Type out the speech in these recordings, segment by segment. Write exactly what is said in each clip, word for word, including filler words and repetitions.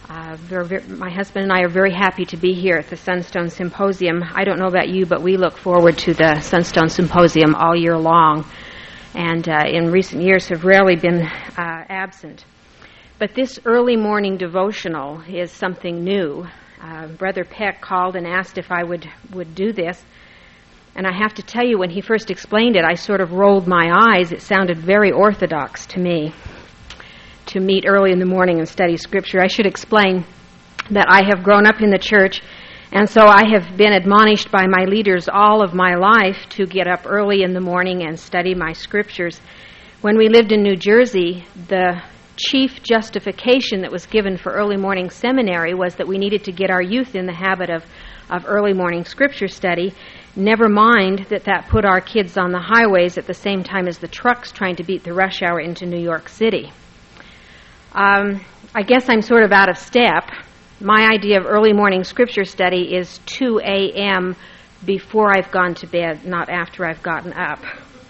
Uh, we're very, my husband and I are very happy to be here at the Sunstone Symposium. I don't know about you, but we look forward to the Sunstone Symposium all year long, and uh, in recent years have rarely been uh, absent. But this early morning devotional is something new. Uh, Brother Peck called and asked if I would, would do this, and I have to tell you, when he first explained it, I sort of rolled my eyes. It sounded very orthodox to me, to meet early in the morning and study Scripture. I should explain that I have grown up in the church, and so I have been admonished by my leaders all of my life to get up early in the morning and study my Scriptures. When we lived in New Jersey, the chief justification that was given for early morning seminary was that we needed to get our youth in the habit of, of early morning Scripture study. Never mind that that put our kids on the highways at the same time as the trucks trying to beat the rush hour into New York City. Um, I guess I'm sort of out of step. My idea of early morning Scripture study is two a.m. before I've gone to bed, not after I've gotten up.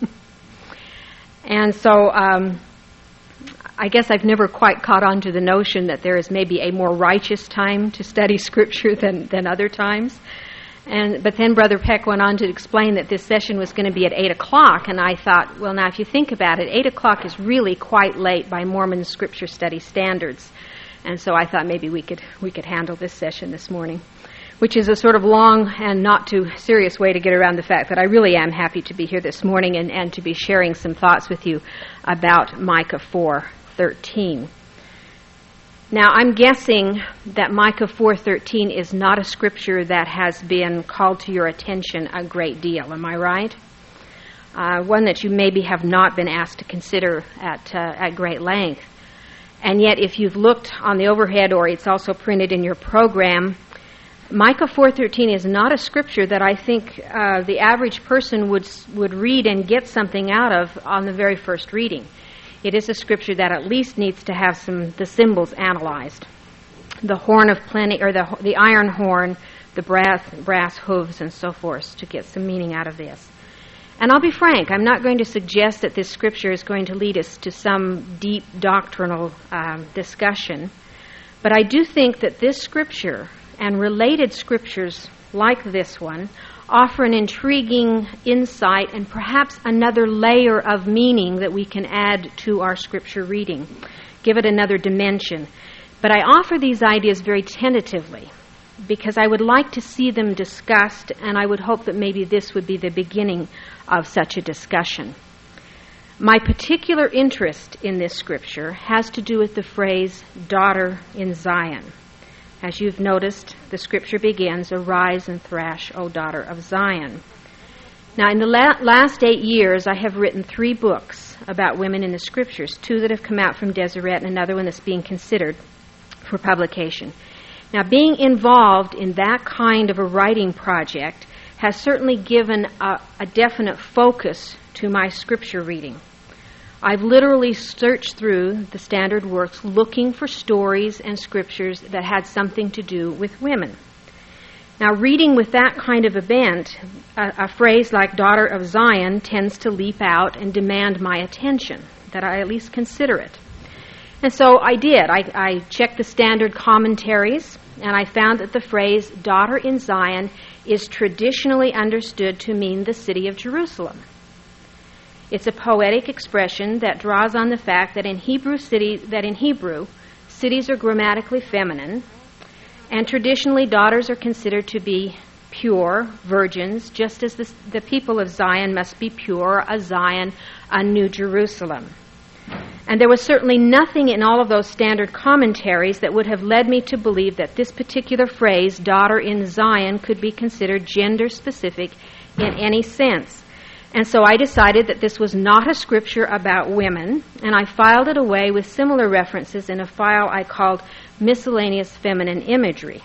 And so um, I guess I've never quite caught on to the notion that there is maybe a more righteous time to study Scripture than, than other times. And but then Brother Peck went on to explain that this session was going to be at eight o'clock, and I thought, well, now, if you think about it, eight o'clock is really quite late by Mormon Scripture study standards. And so I thought maybe we could we could handle this session this morning, which is a sort of long and not too serious way to get around the fact that I really am happy to be here this morning and, and to be sharing some thoughts with you about Micah four thirteen. Now, I'm guessing that Micah four thirteen is not a scripture that has been called to your attention a great deal. Am I right? Uh, one that you maybe have not been asked to consider at uh, at great length. And yet, if you've looked on the overhead, or it's also printed in your program, Micah four thirteen is not a scripture that I think uh, the average person would would read and get something out of on the very first reading. It is a scripture that at least needs to have some the symbols analyzed. The horn of plenty, or the the iron horn, the brass brass hooves, and so forth, to get some meaning out of this. And I'll be frank, I'm not going to suggest that this scripture is going to lead us to some deep doctrinal um, discussion, but I do think that this scripture and related scriptures like this one offer an intriguing insight and perhaps another layer of meaning that we can add to our scripture reading, give it another dimension. But I offer these ideas very tentatively because I would like to see them discussed, and I would hope that maybe this would be the beginning of such a discussion. My particular interest in this scripture has to do with the phrase, daughter in Zion. As you've noticed, the scripture begins, "Arise and thrash, O daughter of Zion." Now, in the la- last eight years, I have written three books about women in the scriptures, two that have come out from Deseret and another one that's being considered for publication. Now, being involved in that kind of a writing project has certainly given a, a definite focus to my scripture reading. I've literally searched through the standard works looking for stories and scriptures that had something to do with women. Now, reading with that kind of a bent, a, a phrase like daughter of Zion tends to leap out and demand my attention, that I at least consider it. And so I did. I, I checked the standard commentaries, and I found that the phrase daughter in Zion is traditionally understood to mean the city of Jerusalem. It's a poetic expression that draws on the fact that in Hebrew city, that in Hebrew, cities are grammatically feminine, and traditionally daughters are considered to be pure, virgins, just as the, the people of Zion must be pure, a Zion, a New Jerusalem. And there was certainly nothing in all of those standard commentaries that would have led me to believe that this particular phrase, daughter in Zion, could be considered gender-specific in any sense. And so I decided that this was not a scripture about women, and I filed it away with similar references in a file I called Miscellaneous Feminine Imagery.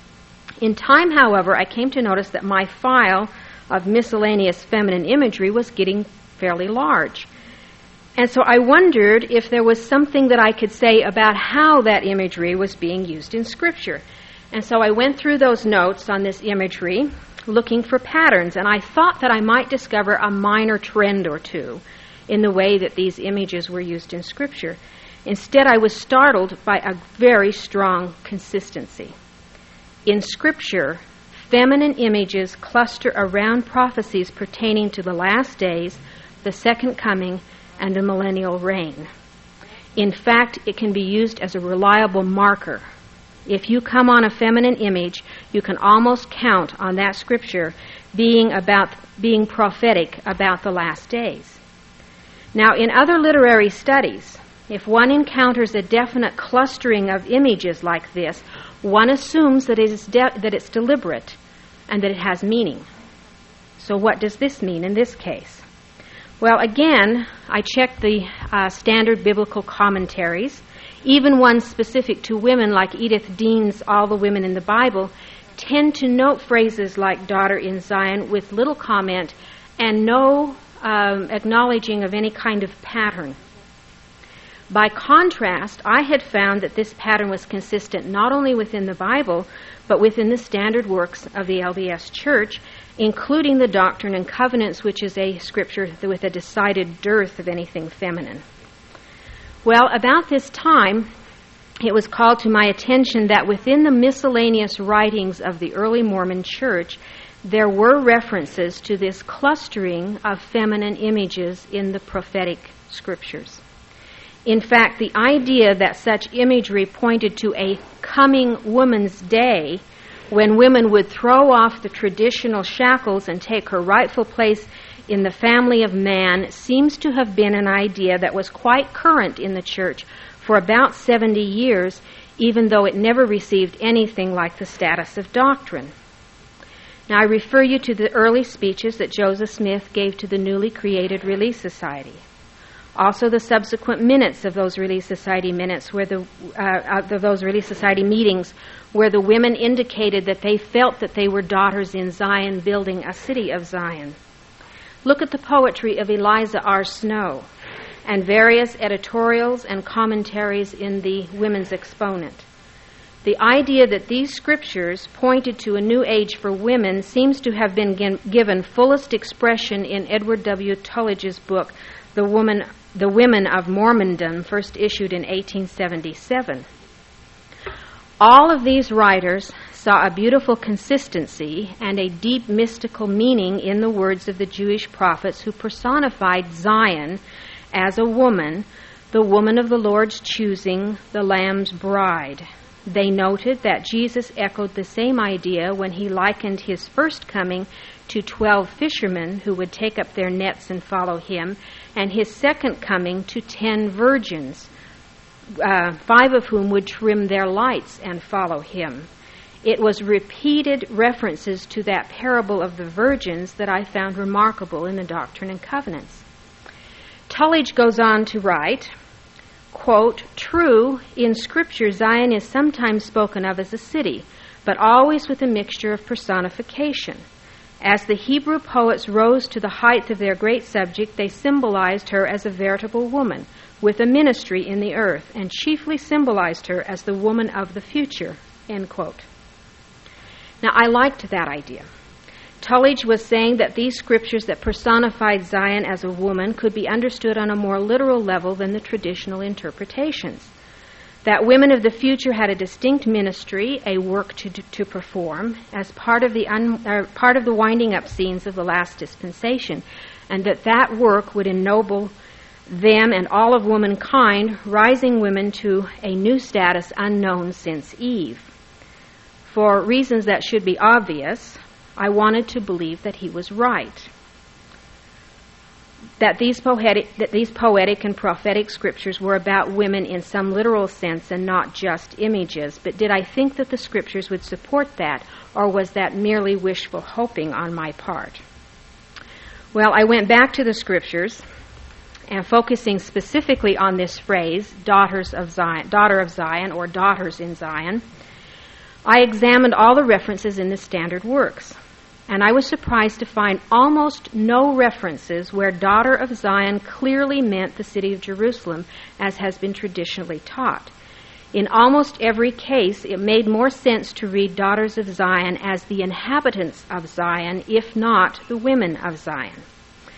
In time, however, I came to notice that my file of miscellaneous feminine imagery was getting fairly large. And so I wondered if there was something that I could say about how that imagery was being used in Scripture. And so I went through those notes on this imagery, looking for patterns, and I thought that I might discover a minor trend or two in the way that these images were used in Scripture. Instead, I was startled by a very strong consistency. In Scripture, feminine images cluster around prophecies pertaining to the last days, the second coming, and the millennial reign. In fact, it can be used as a reliable marker. If you come on a feminine image, you can almost count on that Scripture being about being prophetic about the last days. Now, in other literary studies, if one encounters a definite clustering of images like this, one assumes that it is de- that it's deliberate and that it has meaning. So what does this mean in this case? Well, again, I checked the uh, standard biblical commentaries, even ones specific to women like Edith Dean's All the Women in the Bible, tend to note phrases like daughter in Zion with little comment and no um, acknowledging of any kind of pattern. By contrast, I had found that this pattern was consistent not only within the Bible, but within the standard works of the L D S Church, including the Doctrine and Covenants, which is a scripture with a decided dearth of anything feminine. Well, about this time, it was called to my attention that within the miscellaneous writings of the early Mormon Church, there were references to this clustering of feminine images in the prophetic scriptures. In fact, the idea that such imagery pointed to a coming woman's day when women would throw off the traditional shackles and take her rightful place in the family of man seems to have been an idea that was quite current in the church for about seventy years, even though it never received anything like the status of doctrine. Now, I refer you to the early speeches that Joseph Smith gave to the newly created Relief Society. Also, the subsequent minutes of those Relief Society minutes, where the uh, of those Relief Society meetings, where the women indicated that they felt that they were daughters in Zion, building a city of Zion. Look at the poetry of Eliza R. Snow and various editorials and commentaries in the Women's Exponent. The idea that these scriptures pointed to a new age for women seems to have been given fullest expression in Edward W. Tullige's book, The Woman, The Women of Mormondom, first issued in eighteen seventy-seven. All of these writers saw a beautiful consistency and a deep mystical meaning in the words of the Jewish prophets who personified Zion as a woman, the woman of the Lord's choosing, the Lamb's bride. They noted that Jesus echoed the same idea when he likened his first coming to twelve fishermen who would take up their nets and follow him, and his second coming to ten virgins, uh, five of whom would trim their lights and follow him. It was repeated references to that parable of the virgins that I found remarkable in the Doctrine and Covenants. Tullige goes on to write, quote, "True, in Scripture Zion is sometimes spoken of as a city, but always with a mixture of personification. As the Hebrew poets rose to the height of their great subject, they symbolized her as a veritable woman with a ministry in the earth, and chiefly symbolized her as the woman of the future," end quote. Now, I liked that idea. Tullige was saying that these scriptures that personified Zion as a woman could be understood on a more literal level than the traditional interpretations. That women of the future had a distinct ministry, a work to to perform, as part of the un, uh, part of the winding up scenes of the last dispensation, and that that work would ennoble them and all of womankind, rising women to a new status unknown since Eve. For reasons that should be obvious, I wanted to believe that he was right. That these poetic, that these poetic and prophetic scriptures were about women in some literal sense and not just images. But did I think that the scriptures would support that, or was that merely wishful hoping on my part? Well, I went back to the scriptures, and focusing specifically on this phrase, daughters of Zion, daughter of Zion, or daughters in Zion, I examined all the references in the standard works, and I was surprised to find almost no references where daughter of Zion clearly meant the city of Jerusalem, as has been traditionally taught. In almost every case, it made more sense to read daughters of Zion as the inhabitants of Zion, if not the women of Zion.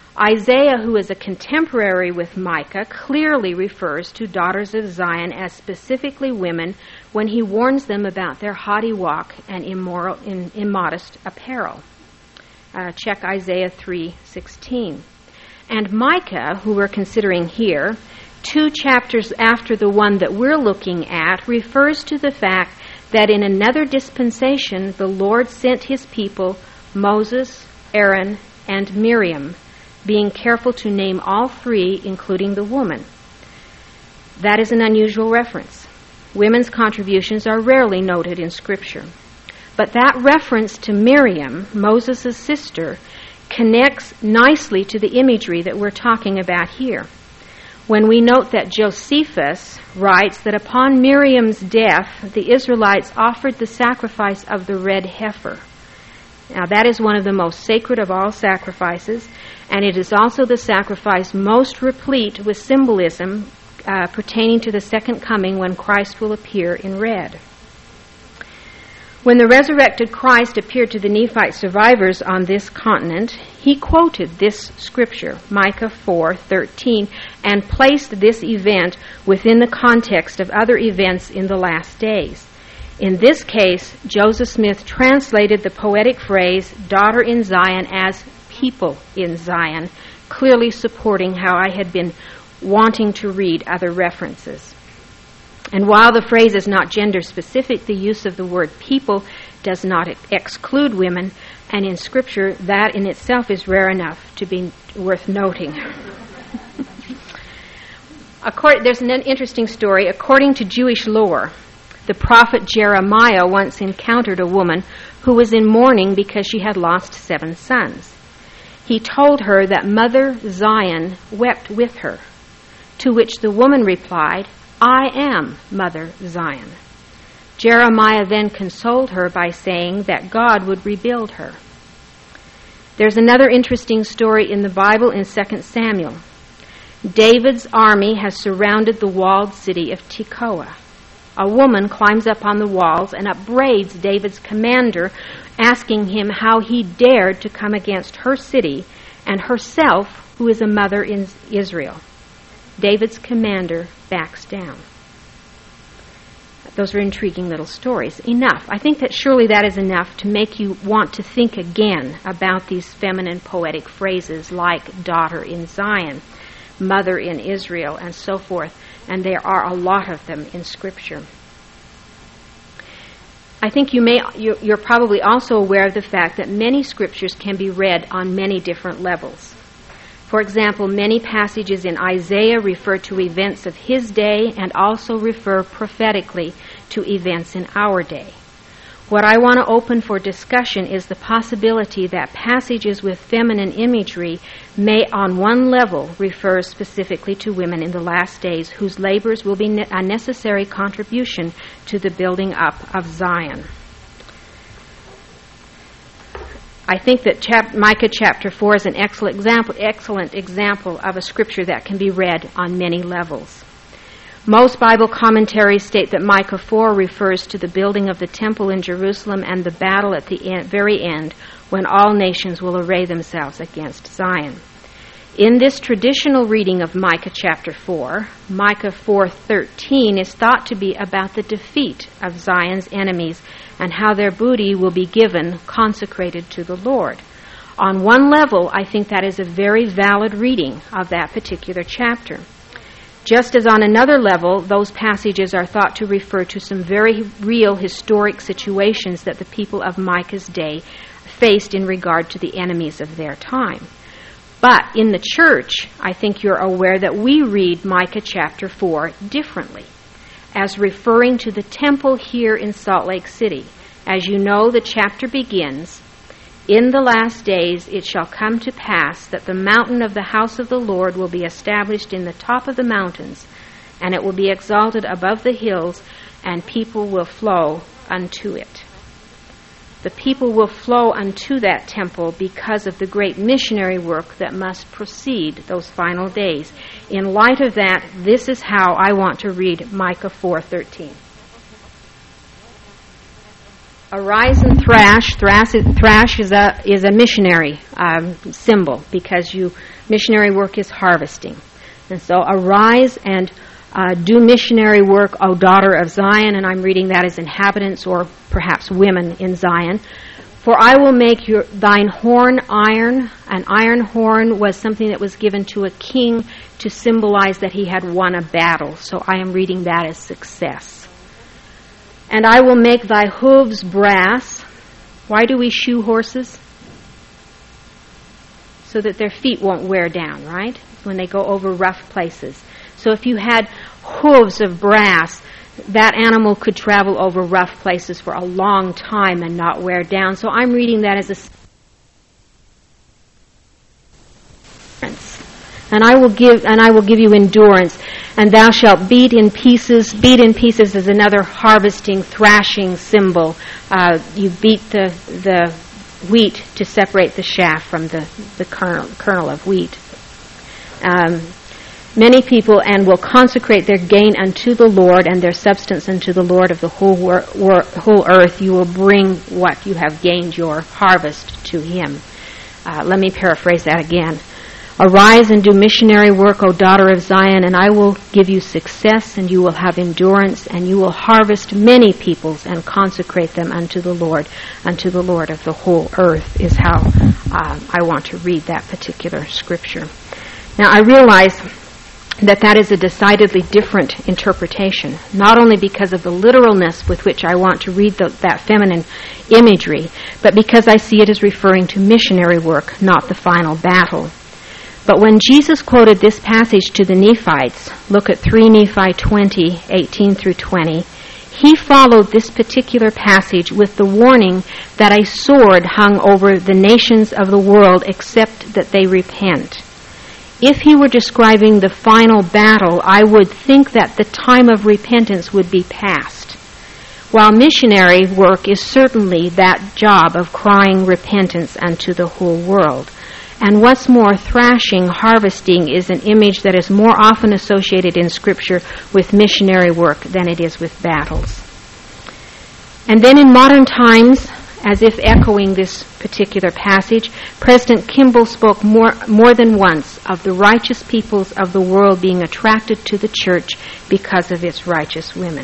Isaiah, who is a contemporary with Micah, clearly refers to daughters of Zion as specifically women when he warns them about their haughty walk and immoral, in, immodest apparel. Uh, check Isaiah three sixteen. And Micah, who we're considering here, two chapters after the one that we're looking at, refers to the fact that in another dispensation the Lord sent his people, Moses, Aaron, and Miriam, being careful to name all three, including the woman. That is an unusual reference. Women's contributions are rarely noted in Scripture. But that reference to Miriam, Moses' sister, connects nicely to the imagery that we're talking about here. When we note that Josephus writes that upon Miriam's death, the Israelites offered the sacrifice of the red heifer. Now, that is one of the most sacred of all sacrifices, and it is also the sacrifice most replete with symbolism uh, pertaining to the second coming when Christ will appear in red. When the resurrected Christ appeared to the Nephite survivors on this continent, he quoted this scripture, Micah four thirteen, and placed this event within the context of other events in the last days. In this case, Joseph Smith translated the poetic phrase, daughter in Zion, as people in Zion, clearly supporting how I had been wanting to read other references. And while the phrase is not gender-specific, the use of the word people does not exclude women, and in Scripture, that in itself is rare enough to be worth noting. Accord- there's an interesting story. According to Jewish lore, the prophet Jeremiah once encountered a woman who was in mourning because she had lost seven sons. He told her that Mother Zion wept with her, to which the woman replied, I am Mother Zion. Jeremiah then consoled her by saying that God would rebuild her. There's another interesting story in the Bible in Second Samuel. David's army has surrounded the walled city of Tekoa. A woman climbs up on the walls and upbraids David's commander, asking him how he dared to come against her city and herself, who is a mother in Israel. David's commander backs down. Those are intriguing little stories. Enough. I think that surely that is enough to make you want to think again about these feminine poetic phrases like daughter in Zion, mother in Israel, and so forth. And there are a lot of them in Scripture. I think you may, you're probably also aware of the fact that many Scriptures can be read on many different levels. For example, many passages in Isaiah refer to events of his day and also refer prophetically to events in our day. What I want to open for discussion is the possibility that passages with feminine imagery may on one level refer specifically to women in the last days whose labors will be a necessary contribution to the building up of Zion. I think that chap- Micah chapter four is an excellent example, excellent example of a scripture that can be read on many levels. Most Bible commentaries state that Micah four refers to the building of the temple in Jerusalem and the battle at the end, very end when all nations will array themselves against Zion. In this traditional reading of Micah chapter four, Micah four thirteen is thought to be about the defeat of Zion's enemies and how their booty will be given, consecrated to the Lord. On one level, I think that is a very valid reading of that particular chapter. Just as on another level, those passages are thought to refer to some very real historic situations that the people of Micah's day faced in regard to the enemies of their time. But in the church, I think you're aware that we read Micah chapter four differently, as referring to the temple here in Salt Lake City. As you know, the chapter begins, in the last days it shall come to pass that the mountain of the house of the Lord will be established in the top of the mountains, and it will be exalted above the hills, and people will flow unto it. The people will flow unto that temple because of the great missionary work that must precede those final days. In light of that, this is how I want to read Micah four thirteen. Arise and thrash. Thrash, thrash is a is a missionary um, symbol, because you missionary work is harvesting, and so arise and uh, do missionary work, O daughter of Zion. And I'm reading that as inhabitants, or perhaps women in Zion. For I will make your thine horn iron. An iron horn was something that was given to a king to symbolize that he had won a battle. So I am reading that as success. And I will make thy hooves brass. Why do we shoe horses? So that their feet won't wear down, right? When they go over rough places. So if you had hooves of brass, that animal could travel over rough places for a long time and not wear down. So I'm reading that as a... And I will give, and I will give you endurance, and thou shalt beat in pieces. Beat in pieces is another harvesting, thrashing symbol. Uh, you beat the the wheat to separate the chaff from the the kernel, kernel of wheat. Um, many people, and will consecrate their gain unto the Lord, and their substance unto the Lord of the whole wor- wor- whole earth. You will bring what you have gained, your harvest, to Him. Uh, let me paraphrase that again. Arise and do missionary work, O daughter of Zion, and I will give you success, and you will have endurance, and you will harvest many peoples and consecrate them unto the Lord, unto the Lord of the whole earth, is how uh, I want to read that particular scripture. Now, I realize that that is a decidedly different interpretation, not only because of the literalness with which I want to read the, that feminine imagery, but because I see it as referring to missionary work, not the final battle. But when Jesus quoted this passage to the Nephites, look at three Nephi twenty, eighteen through twenty, he followed this particular passage with the warning that a sword hung over the nations of the world except that they repent. If he were describing the final battle, I would think that the time of repentance would be past. While missionary work is certainly that job of crying repentance unto the whole world. And what's more, thrashing, harvesting, is an image that is more often associated in Scripture with missionary work than it is with battles. And then in modern times, as if echoing this particular passage, President Kimball spoke more, more than once of the righteous peoples of the world being attracted to the church because of its righteous women.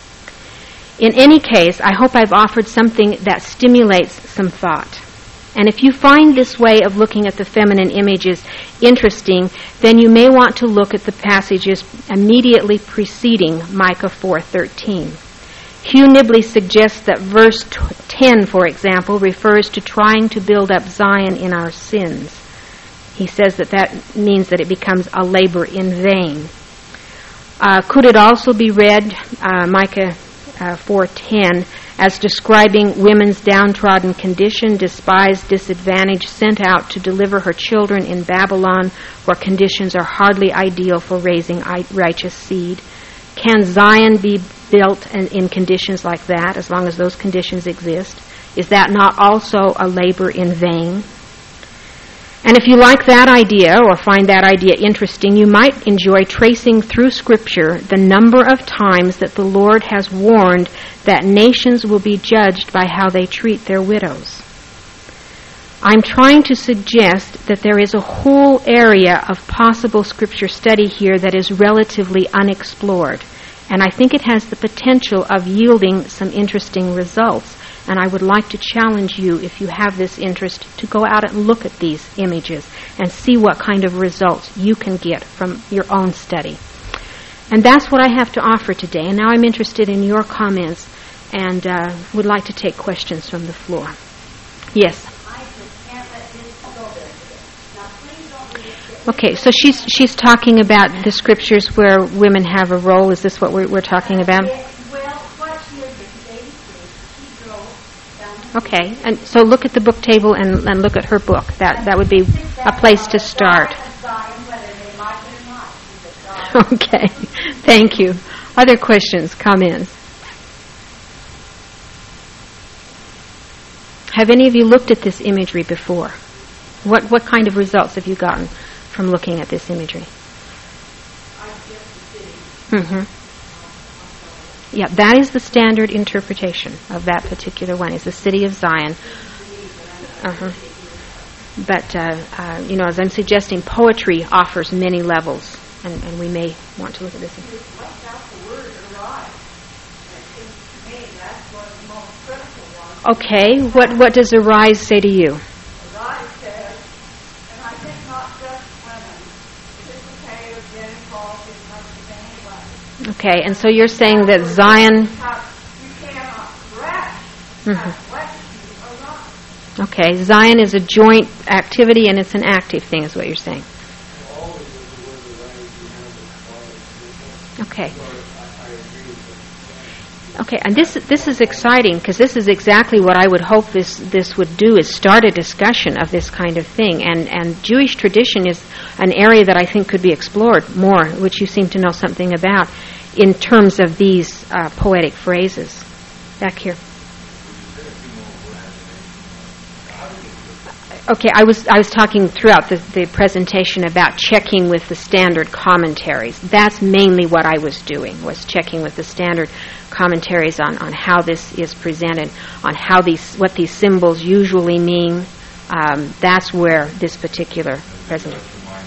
In any case, I hope I've offered something that stimulates some thought. And if you find this way of looking at the feminine images interesting, then you may want to look at the passages immediately preceding Micah four thirteen. Hugh Nibley suggests that verse ten, for example, refers to trying to build up Zion in our sins. He says that that means that it becomes a labor in vain. Uh, could it also be read, uh, Micah uh, four ten, as describing women's downtrodden condition, despised, disadvantaged, sent out to deliver her children in Babylon, where conditions are hardly ideal for raising righteous seed? Can Zion be built in, in conditions like that, as long as those conditions exist? Is that not also a labor in vain? And if you like that idea, or find that idea interesting, you might enjoy tracing through Scripture the number of times that the Lord has warned that nations will be judged by how they treat their widows. I'm trying to suggest that there is a whole area of possible Scripture study here that is relatively unexplored, and I think it has the potential of yielding some interesting results. And I would like to challenge you, if you have this interest, to go out and look at these images and see what kind of results you can get from your own study. And that's what I have to offer today. And now I'm interested in your comments and uh, would like to take questions from the floor. Yes? Okay, so she's she's talking about the scriptures where women have a role. Is this what we're, we're talking about? Okay, and so look at the book table and, and look at her book. That that would be a place to start. Okay, thank you. Other questions, comments? Have any of you looked at this imagery before? What what kind of results have you gotten from looking at this imagery? Mm-hmm. Yeah, that is the standard interpretation of that particular one, is the city of Zion. Uh-huh. But, uh, uh, you know, as I'm suggesting, poetry offers many levels, and, and we may want to look at this. Okay, what, what does arise say to you? Arise says, and I think not just women, it is okay if getting involved as much as anyone. Okay, and so you're saying that Zion... You cannot rest Mm-hmm. what you arise. Okay, Zion is a joint activity and it's an active thing, is what you're saying. Okay. Okay, and this this is exciting because this is exactly what I would hope this this would do, is start a discussion of this kind of thing. And and Jewish tradition is an area that I think could be explored more, which you seem to know something about, in terms of these uh, poetic phrases. Back here. Okay, I was I was talking throughout the, the presentation about checking with the standard commentaries. That's mainly what I was doing, was checking with the standard commentaries on, on how this is presented, on how these what these symbols usually mean. Um, that's where this particular presentation.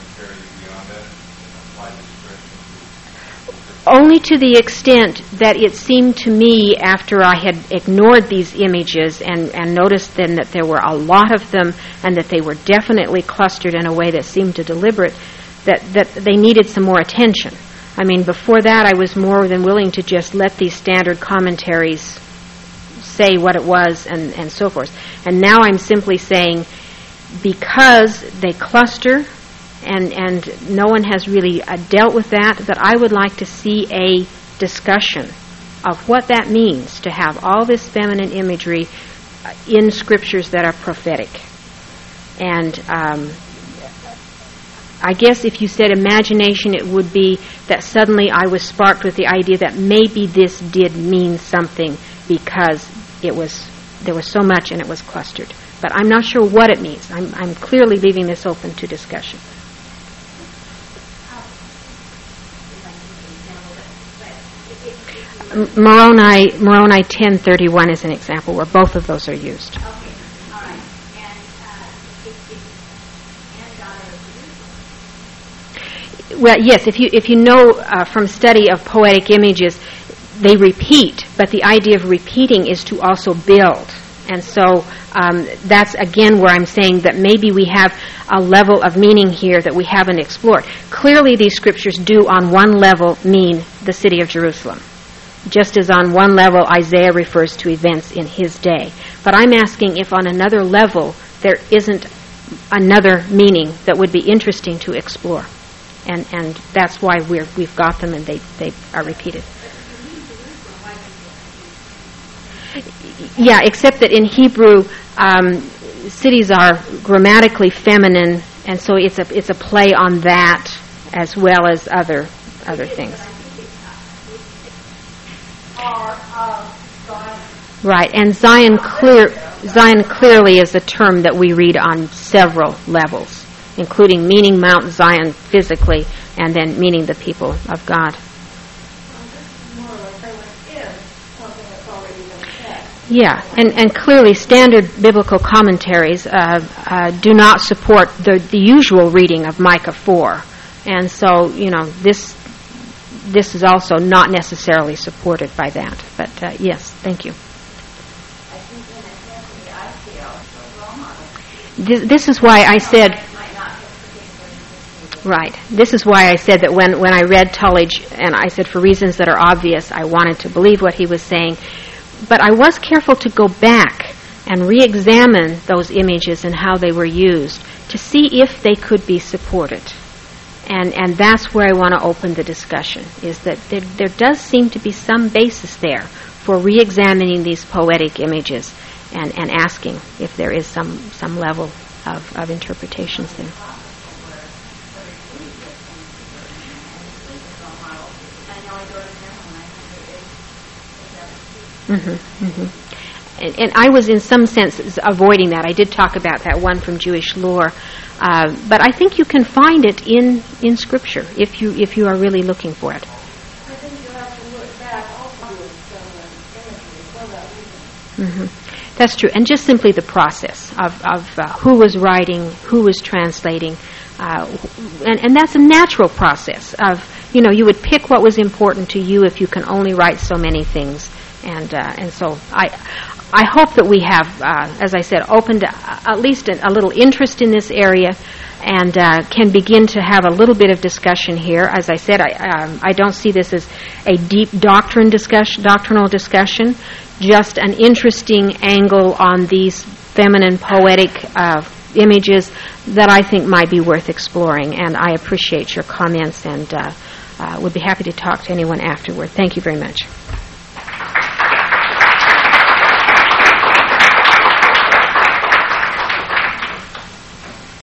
Only to the extent that it seemed to me, after I had ignored these images and, and noticed then that there were a lot of them and that they were definitely clustered in a way that seemed to deliberate, that, that they needed some more attention. I mean, before that I was more than willing to just let these standard commentaries say what it was and, and so forth. And now I'm simply saying, because they cluster, And, and no one has really uh, dealt with that, that I would like to see a discussion of what that means to have all this feminine imagery uh, in scriptures that are prophetic. And um, I guess if you said imagination, it would be that suddenly I was sparked with the idea that maybe this did mean something because it was there was so much and it was clustered. But I'm not sure what it means. I'm, I'm clearly leaving this open to discussion. Moroni, Moroni ten thirty-one is an example where both of those are used. Okay, all right. And uh, it, it, well, yes, if you if you know uh, from study of poetic images, they repeat, but the idea of repeating is to also build. And so um, that's, again, where I'm saying that maybe we have a level of meaning here that we haven't explored. Clearly, these scriptures do, on one level, mean the city of Jerusalem, just as on one level Isaiah refers to events in his day. But I'm asking if on another level there isn't another meaning that would be interesting to explore. And and that's why we're, we've got them and they, they are repeated. Yeah, except that in Hebrew, um, cities are grammatically feminine, and so it's a it's a play on that as well as other other things. Right, and Zion clear Zion clearly is a term that we read on several levels, including meaning Mount Zion physically, and then meaning the people of God. Yeah, and, and clearly standard biblical commentaries uh, uh, do not support the, the usual reading of Micah four. And so, you know, this this is also not necessarily supported by that. But, uh, yes, thank you. This, this is why I said... Right. This is why I said that when, when I read Tullidge, and I said for reasons that are obvious, I wanted to believe what he was saying. But I was careful to go back and re-examine those images and how they were used to see if they could be supported. And and that's where I want to open the discussion, is that there, there does seem to be some basis there for re-examining these poetic images and, and asking if there is some, some level of, of interpretations there. Mm-hmm, mm-hmm. And, and I was in some sense avoiding that. I did talk about that one from Jewish lore, uh, but I think you can find it in, in Scripture if you if you are really looking for it. I think you have to look back also for that reason. Mm-hmm. That's true. And just simply the process of, of uh, who was writing, who was translating. Uh, and, and that's a natural process of, you know, you would pick what was important to you if you can only write so many things. And uh, and so I I hope that we have, uh, as I said, opened a, at least a, a little interest in this area and uh, can begin to have a little bit of discussion here. As I said, I, um, I don't see this as a deep doctrine discussion, doctrinal discussion, just an interesting angle on these feminine poetic uh, images that I think might be worth exploring. And I appreciate your comments and uh, uh, would be happy to talk to anyone afterward. Thank you very much.